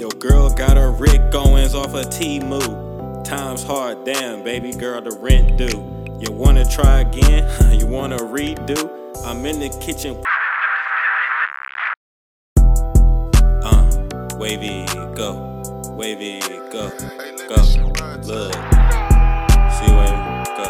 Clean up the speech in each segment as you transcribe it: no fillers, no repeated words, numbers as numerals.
Yo, girl got her Rick Owens off a Temu. Time's hard, damn, baby girl, the rent due. You wanna try again? You wanna redo? I'm in the kitchen. Wavy, go. Wavy, go. Go. Look. See wavy, go.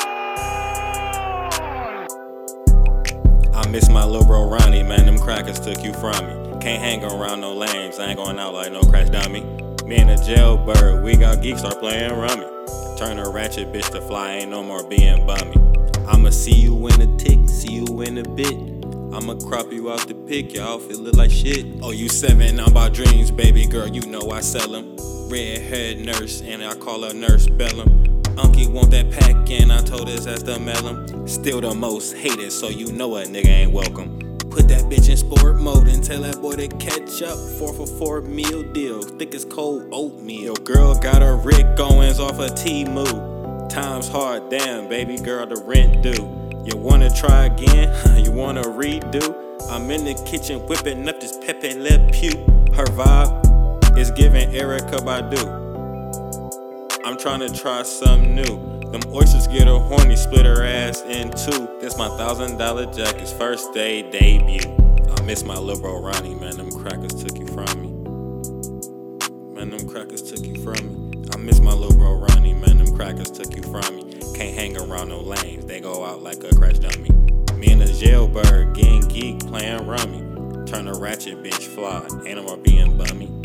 I miss my little bro Ronnie, man, them crackers took you from me. Can't hang around no lames, I ain't going out like no crash dummy. Me and the jailbird, we got geeks, start playing rummy. Turn a ratchet bitch to fly, ain't no more being bummy. I'ma see you in a tick, see you in a bit. I'ma crop you out the pic, your outfit look like shit. Oh, you 7, I'm about dreams, baby girl, you know I sell them. Red haired nurse, and I call her Nurse Bellum. Unky want that pack, and I told his ass to mail him. Still the most hated, so you know a nigga ain't welcome. Put that bitch in sport mode and tell that boy to catch up. 4 for 4 meal deal, thick as cold oatmeal. Yo, girl got her Rick Owens off a Temu. Time's hard, damn, baby girl, the rent due. You wanna try again? You wanna redo? I'm in the kitchen whipping up this Pepe Le Pew. Her vibe is giving Erykah Badu. I'm tryna try something new. Them oysters get her horny, split her ass in two. This my $1,000 jacket's first day debut. I miss my little bro Ronnie, man, them crackers took you from me. Man, them crackers took you from me. I miss my little bro Ronnie, man, them crackers took you from me. Can't hang around no lanes, they go out like a crash dummy. Me and the jailbird getting geek playing rummy. Turn a ratchet bitch fly, ain't no more being bummy.